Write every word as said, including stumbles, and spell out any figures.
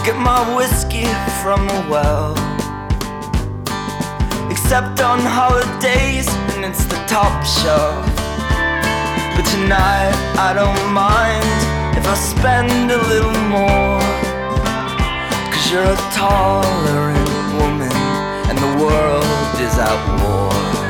get my whiskey from a well. Except on holidays, and it's the top shelf. But tonight I don't mind if I spend a little more, 'cause you're a tolerant woman and the world is at war.